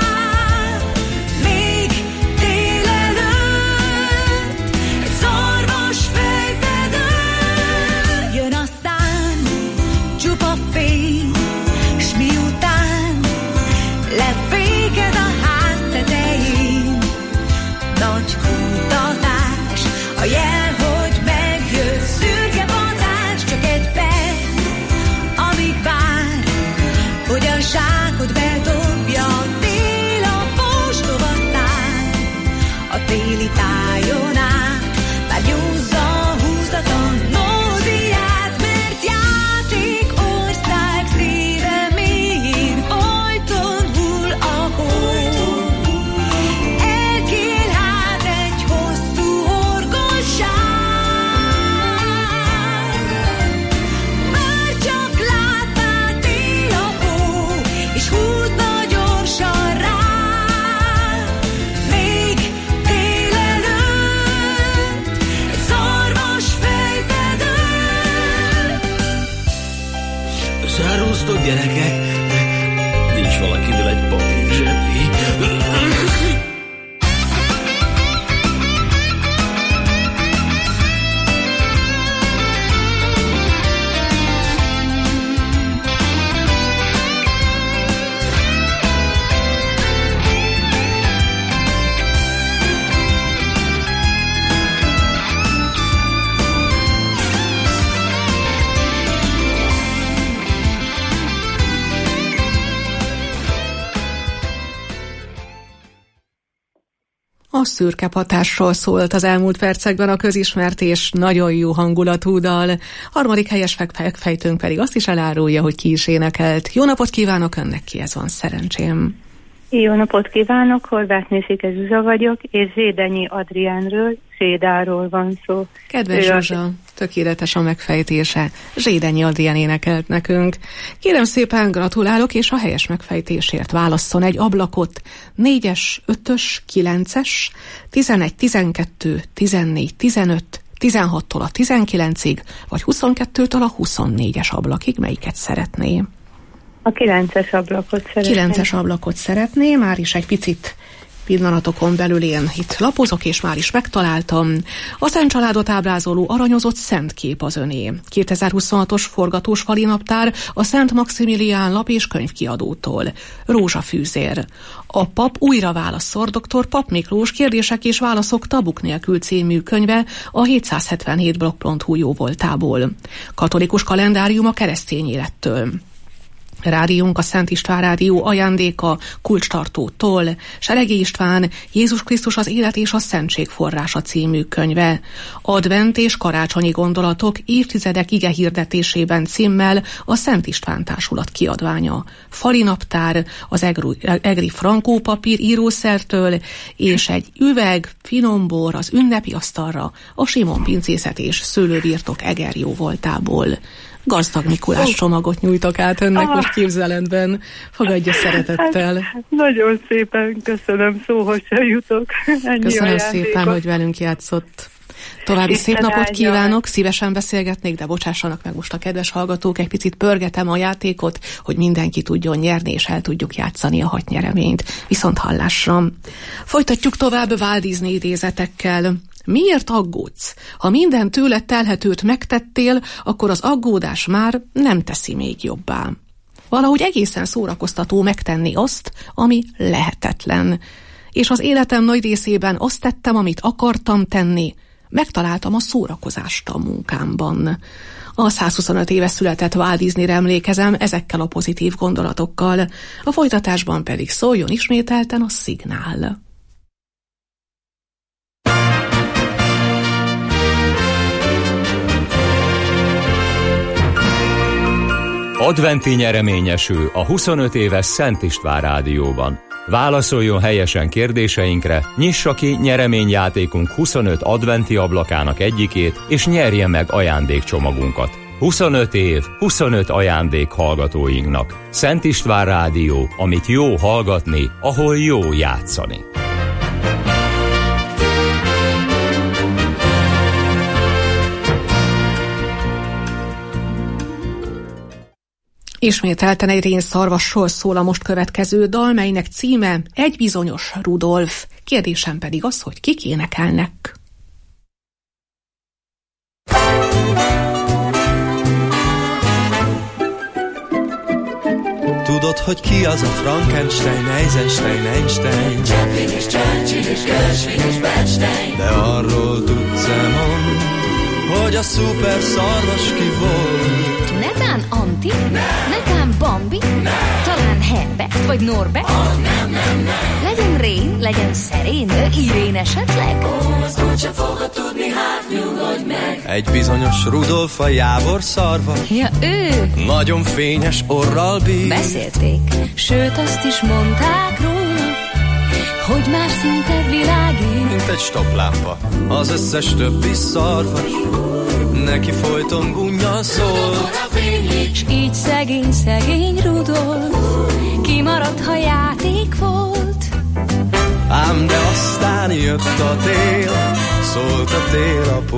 Még tél előtt egy szarvas fejfedő, jön a szán, csupa fény, s miután lefékez a ház tetején, nagy futtatás, a jel, hogy megjött, szürke patás, csak egy perc, amíg vár, hogy a zsákot bedobja. Tél a postova szár, a téli tájon át, már nyúzza a húzatlan nódiát, mert játék ország szíve mélyén folyton hull a hó. Elkél hát egy hosszú horgosság, bár csak látná tél a hó, és húzna gyorsan rá. Még tél előtt egy szarvas fejfedő. Záróztok, gyerekek? Nincs valakinél egy papír zsebbi. A szürke patásról szólt az elmúlt percekben a közismert és nagyon jó hangulatú dal. Harmadik helyes megfejtőnk pedig azt is elárulja, hogy ki is énekelt. Jó napot kívánok önnek, kihez van szerencsém? Jó napot kívánok, Horváth Széke Zsuzsa vagyok, és Zsédenyi Adriánről, Zsédáról van szó. Kedves Zsuzsa, tökéletes a megfejtése. Zsédenyi Adrián énekelt nekünk. Kérem szépen, gratulálok, és a helyes megfejtésért válasszon egy ablakot. 4-es, 5-ös, 9-es, 11, 12, 14, 15, 16-tól a 19-ig, vagy 22-től a 24-es ablakig, melyiket szeretné? A 9-es ablakot szeretném. 9-es ablakot szeretné, már is egy picit pillanatokon belül én itt lapozok, és már is megtaláltam. A Szent Családot ábrázoló aranyozott szent kép az öné. 2026-os forgatós fali naptár a Szent Maximilián lap és könyvkiadótól. Rózsafűzér. A pap újra válaszol, dr. Pap Miklós kérdések és válaszok tabuk nélkül című könyve a 777blog.hu jóvoltából. Katolikus kalendárium a keresztény élettől. Rádiónk a Szent István Rádió ajándéka kulcstartótól, Seregi István Jézus Krisztus az élet és a szentség forrása című könyve. Advent és karácsonyi gondolatok évtizedek ige hirdetésében címmel a Szent István Társulat kiadványa. Fali naptár az egri frankó papír írószertől, és egy üveg finombor az ünnepi asztalra a Simon pincészet és szőlőbirtok Eger jóvoltából. Gazdag Mikulás csomagot nyújtok át önnek most képzeletben. Fogadja szeretettel. Hát, nagyon szépen köszönöm, szóhoz sem jutok. Köszönöm szépen, hogy velünk játszott. További szép napot kívánok, szívesen beszélgetnék, de bocsássanak meg most a kedves hallgatók, egy picit pörgetem a játékot, hogy mindenki tudjon nyerni, és el tudjuk játszani a 6 nyereményt. Viszont hallásra. Folytatjuk tovább Walt Disney idézetekkel. Miért aggódsz? Ha minden tőled telhetőt megtettél, akkor az aggódás már nem teszi még jobbá. Valahogy egészen szórakoztató megtenni azt, ami lehetetlen. És az életem nagy részében azt tettem, amit akartam tenni. Megtaláltam a szórakozást a munkámban. A 125 éve született Walt Disneyre emlékezem ezekkel a pozitív gondolatokkal. A folytatásban pedig szóljon ismételten a szignál. Adventi nyereményesül a 25 éves Szent István Rádióban. Válaszoljon helyesen kérdéseinkre, nyissa ki nyereményjátékunk 25 adventi ablakának egyikét, és nyerje meg ajándékcsomagunkat. 25 év, 25 ajándék hallgatóinknak. Szent István Rádió, amit jó hallgatni, ahol jó játszani. Ismételten egy rénszarvasról szól a most következő dal, melynek címe Egy bizonyos Rudolf. Kérdésem pedig az, hogy kik énekelnek. Tudod, hogy ki az a Frankenstein, Eisenstein, Einstein, Chaplin és Churchill és Gershwin és Bernstein. De arról tudsz-e mond, hogy a szuper szarvas ki volt? Netán Anti? Netán Bambi? Talán Herbert vagy Norbert? Nem. Legyen Rén, legyen Szerén, Irén esetleg? Azt úgysem fogod tudni, hát nyugodj meg. Egy bizonyos Rudolf a Jávor szarva. Ja, ő! Nagyon fényes orral bír. Beszélték, sőt azt is mondták róla, hogy már szinte világít. Mint egy stoplámpa, az összes többi szarvas neki folyton gunnyal szól. S így szegény Rudolf kimaradt, ha játék volt. Ám de aztán jött a tél, szólt a télapó.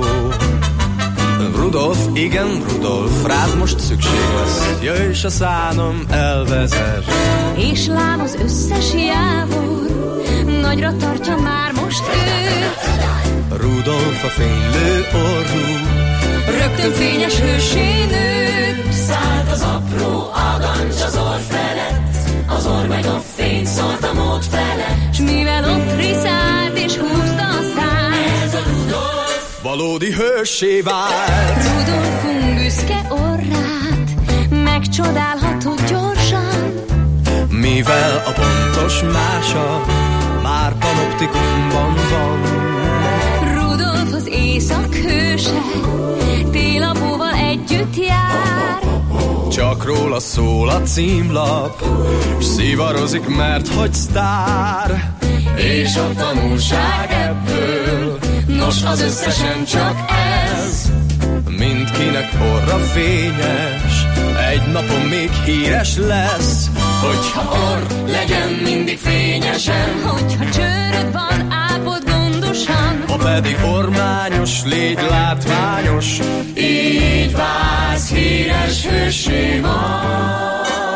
Rudolf, igen, Rudolf, rád most szükség lesz. Jöjj, s a szánom elvezess. És lám az összes Jávor nagyra tartja már most őt. Rudolf a fénylő orrú, rögtön fényes hősé nőtt. Szállt az apró agancs az orr felett, az orr meg a fényt szólt a mód felett. S mivel ott riszált és húzta a szát, ez a Rudolf valódi hőssé vált. Rudolfunk büszke orrát megcsodálhatod gyorsan, mivel a pontos mása már panoptikumban van. Rudolf az éjszak hőse, télapóval együtt jár. Csak róla szól a címlap, s szivarozik, mert hogy sztár. És a tanulság ebből, nos az összesen csak ez. Mindkinek orra fényes, egy napon még híres lesz. Hogyha orr legyen mindig fényesen, hogyha csőröd van, ápod gondosan, ha pedig ormányos, légy látványos, így válsz híres hőssé majd.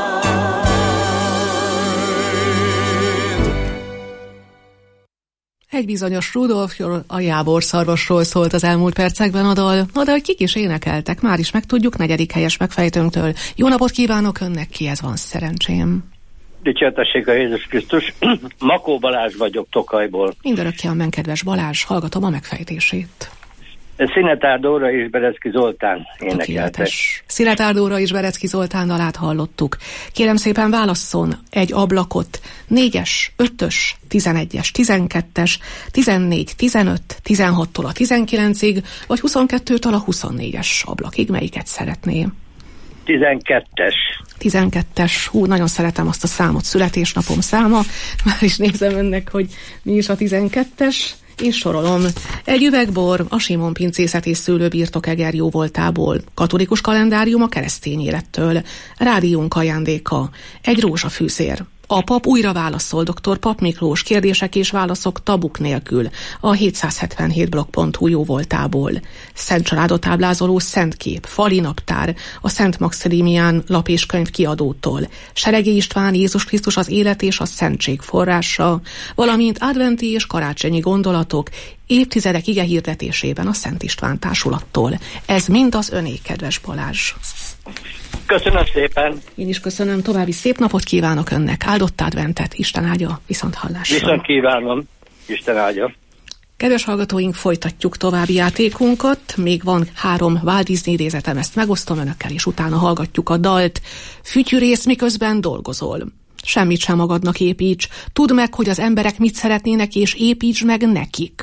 Egy bizonyos Rudolf a Jávor szarvasról szólt az elmúlt percekben a dal. De hogy kik is énekeltek, már is megtudjuk 4. helyes megfejtőnktől. Jó napot kívánok önnek, kihez van szerencsém? Dicsértessék a Jézus Krisztus. Makó Balázs vagyok Tokajból. Mindörökké amen, kedves Balázs, hallgatom a megfejtését. Szinetár Dóra és Berecki Zoltán énekeltek. Szinetár Dóra és Berecki Zoltán dalát hallottuk. Kérem szépen válasszon egy ablakot 4-es, 5-ös, 11-es, 12-es, 14, 15, 16-tól a 19-ig, vagy 22-től a 24-es ablakig. Melyiket szeretné? 12-es. 12-es. Hú, nagyon szeretem azt a számot, születésnapom száma. Már is nézem önnek, hogy mi is a 12-es. És sorolom. Egy üvegbor a Simon pincészet és szőlőbirtok Eger jóvoltából, katolikus kalendárium a keresztény élettől, rádiónk ajándéka, egy rózsafűszér. A pap újra válaszol, dr. Pap Miklós, kérdések és válaszok tabuk nélkül, a 777blog.hu jóvoltából. Szent családot ábrázoló szentkép, fali naptár, a Szent Maximilián lap és könyv kiadótól, Seregi István, Jézus Krisztus az élet és a szentség forrása, valamint adventi és karácsonyi gondolatok, évtizedek ige hirdetésében a Szent István Társulattól. Ez mind az öné, kedves Balázs. Köszönöm szépen. Én is köszönöm, további szép napot kívánok önnek. Áldott adventet, Isten áldja, viszont hallásra. Viszont kívánom, Isten áldja. Kedves hallgatóink, folytatjuk további játékunkat. Még van 3 Walt Disney idézetem, ezt megosztom önökkel, és utána hallgatjuk a dalt. Fütyűrész, miközben dolgozol. Semmit sem magadnak építs. Tudd meg, hogy az emberek mit szeretnének, és építs meg nekik.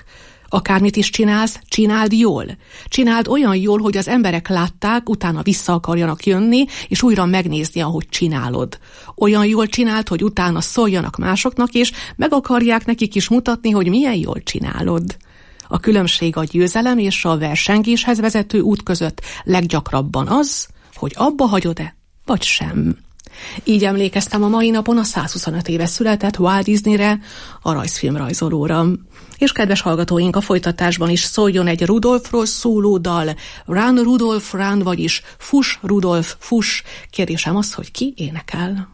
Akármit is csinálsz, csináld jól. Csináld olyan jól, hogy az emberek látták, utána vissza akarjanak jönni, és újra megnézni, ahogy csinálod. Olyan jól csináld, hogy utána szóljanak másoknak, és meg akarják nekik is mutatni, hogy milyen jól csinálod. A különbség a győzelem és a versengéshez vezető út között leggyakrabban az, hogy abba hagyod-e, vagy sem. Így emlékeztem a mai napon a 125 éves született Walt Disneyre, a rajzfilmrajzolóra. És kedves hallgatóink, a folytatásban is szóljon egy Rudolfról szóló dal, Run Rudolf Run, vagyis Fuss Rudolf Fuss. Kérdésem az, hogy ki énekel?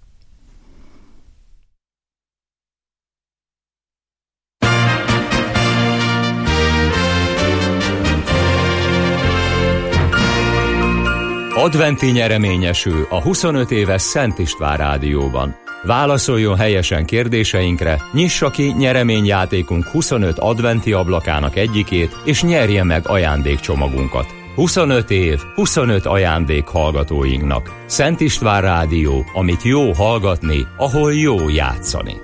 Adventi nyereményeső a 25 éves Szent István Rádióban. Válaszoljon helyesen kérdéseinkre, nyissa ki nyereményjátékunk 25 adventi ablakának egyikét, és nyerje meg ajándékcsomagunkat. 25 év, 25 ajándék hallgatóinknak. Szent István Rádió, amit jó hallgatni, ahol jó játszani.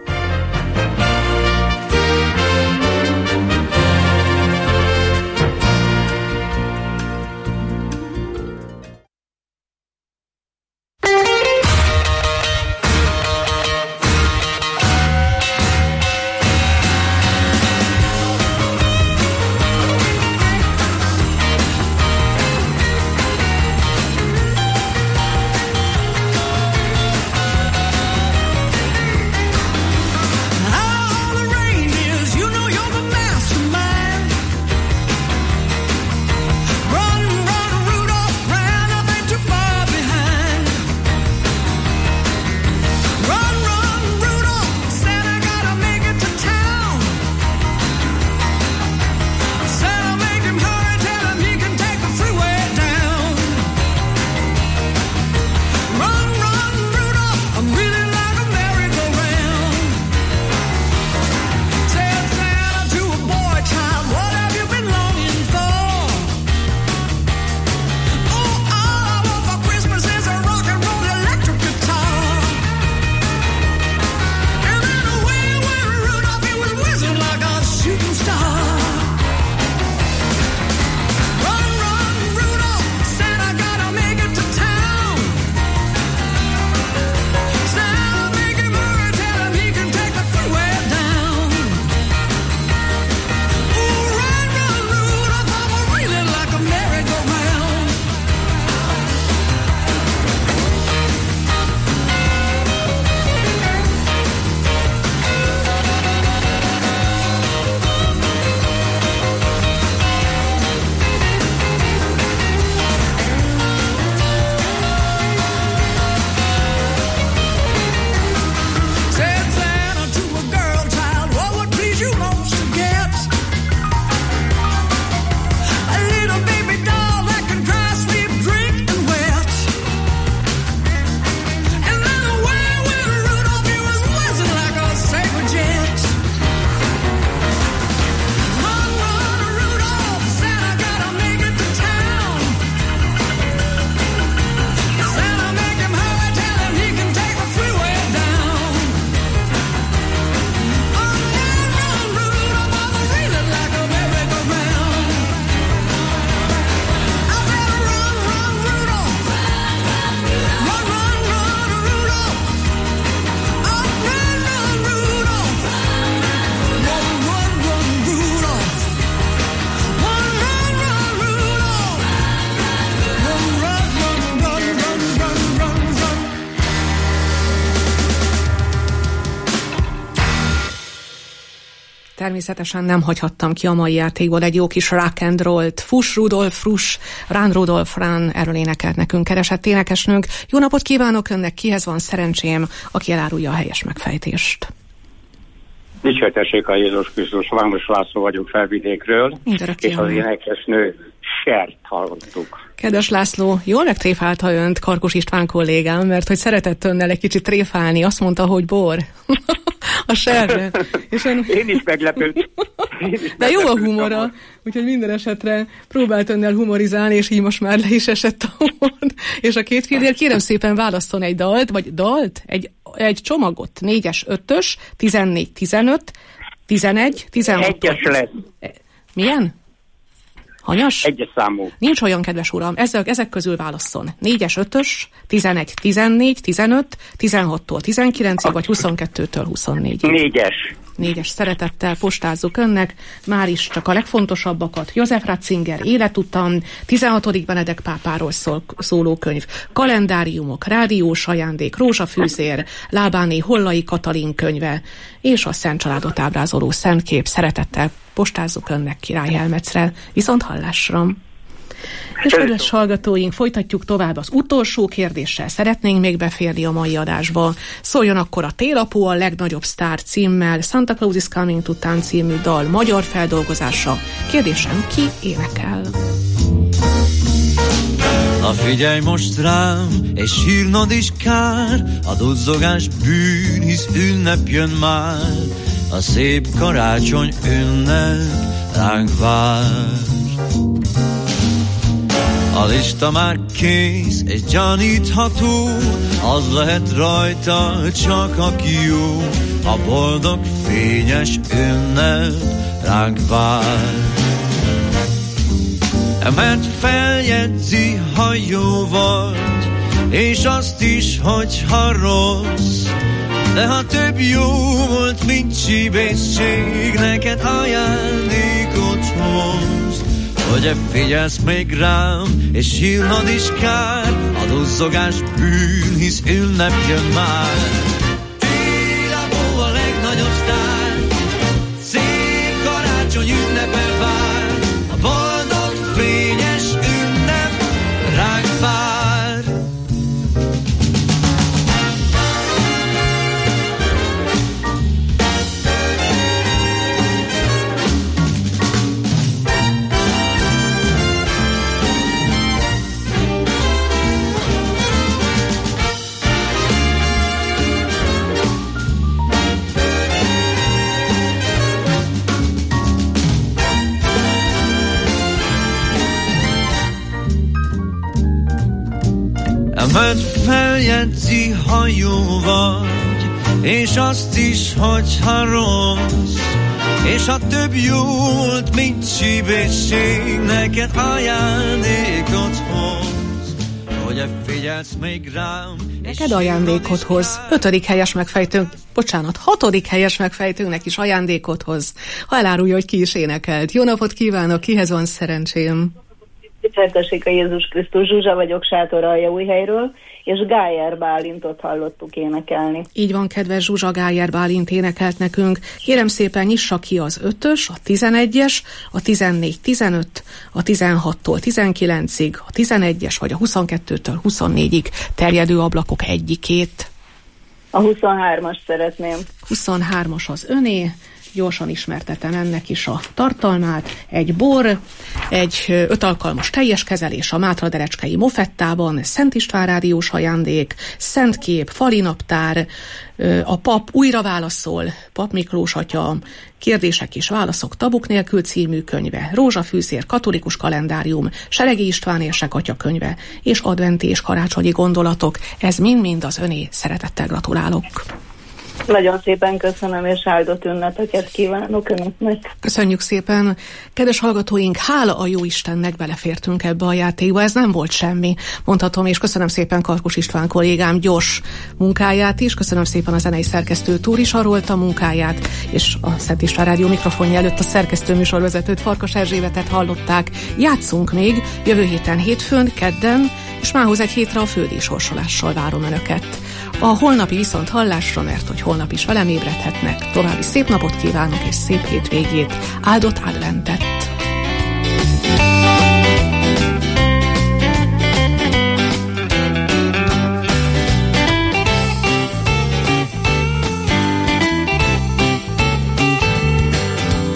Természetesen nem hagyhattam ki a mai játékból egy jó kis rock and roll-t. Fuss Rudolf Fuss, Run Rudolf Run, erről énekelt nekünk keresett énekesnőnk. Jó napot kívánok önnek, kihez van szerencsém, aki elárulja a helyes megfejtést. Dicsértessék a Jézus Krisztus, Vámos László vagyok Felvidékről, és az énekesnő Sert hallottuk. Kedves László, jól megtréfálta önt Karkus István kollégám, mert hogy szeretett önnel egy kicsit tréfálni, azt mondta, hogy bor. A Serre. És Én is meglepődtem. De jó a humora, úgyhogy minden esetre próbált önnel humorizálni, és így most már le is esett a humor. És a két félért kérem szépen válasszon egy dalt, egy csomagot, 4-es, 5-ös, 14-15, 11, 16. Egyes lesz. Milyen? Hanyas? Egyes számú. Nincs olyan, kedves uram. Ezek közül válasszon. 4-es, 5-ös, 11, 14, 15, 16-tól 19-ig, vagy 22-től 24-ig. 4-es. Szeretettel postázzuk önnek. Már is csak a legfontosabbakat. József Ratzinger, Életutam, 16. Benedek pápáról szóló könyv, kalendáriumok, rádiós ajándék, rózsafűzér, Lábáné Hollai Katalin könyve, és a Szent Családot ábrázoló szentkép. Szeretettel postázzuk önnek, Király Elmecre. Viszont hallásra! És kedves hallgatóink, folytatjuk tovább az utolsó kérdéssel. Szeretnénk még beférni a mai adásba. Szóljon akkor a Télapó a legnagyobb sztár címmel, Santa Claus is Coming to Town című dal magyar feldolgozása. Kérdésem, ki énekel? Na figyelj most rám, és sírnod is kár, a duzzogás bűn, hisz ünnep jön már, a szép karácsony ünnep ránk vár. A lista már kész, és gyanítható, az lehet rajta csak aki jó, a boldog fényes ünnep ránk vár. Mert feljegyzi, ha jó vagy, és azt is, hogyha rossz, de ha több jó volt, mint csibészség, neked ajándékot hoz. Hogy figyelsz még rám, és sírnod is kár, a duzzogás bűn, hisz ünnep jön már. Télapó a legnagyobb sztár, szép karácsony ünnepel vár, a boldog fényes ünnep ránk vár. Mert feljegyzi, ha jó vagy, és azt is, hogyha rossz, és ha több jó volt, mint csibészség, neked ajándékot hoz. Hogy figyelsz még rám, neked ajándékot hoz. 5. helyes megfejtőnk, 6. helyes megfejtőnknek is ajándékot hoz. Ha elárulja, hogy ki is énekelt. Jó napot kívánok, kihez van szerencsém? Dicsértessék a Jézus Krisztus, Zsuzsa vagyok Sátoraljaújhelyről, és Gájer Bálintot hallottuk énekelni. Így van, kedves Zsuzsa, Gájer Bálint énekelt nekünk. Kérem szépen, nyissa ki az 5-ös, a 11-es, a 14-15, a 16-tól 19-ig, a 11-es vagy a 22-től 24-ig terjedő ablakok egyikét. A 23-as szeretném. 23-as az öné. Gyorsan ismertetem ennek is a tartalmát. Egy bor, egy 5 alkalmas teljes kezelés a Mátra-Derecskei Mofettában, Szent István rádiós ajándék, szentkép, falinaptár, a pap újra válaszol, Pap Miklós atya, kérdések és válaszok tabuk nélkül című könyve, rózsafűzér, katolikus kalendárium, Seregi István érsek atya könyve, és adventi és karácsonyi gondolatok. Ez mind-mind az öné. Szeretettel gratulálok. Nagyon szépen köszönöm, és áldott ünnepeket kívánok önöknek. Köszönjük szépen. Kedves hallgatóink, hála a jó Istennek belefértünk ebbe a játékba, ez nem volt semmi, mondhatom, és köszönöm szépen Karkus István kollégám gyors munkáját is, köszönöm szépen a zenei szerkesztő Túri Sarolta munkáját, és a Szent István Rádió mikrofonja előtt a szerkesztő műsorvezetőt, Farkas Erzsébetet hallották. Játszunk még jövő héten hétfőn, kedden, és mához egy hétre a földi sorsolással várom önöket. A holnapi viszont hallásra, mert hogy holnap is velem ébredhetnek. További szép napot kívánok és szép hétvégét, áldott adventet!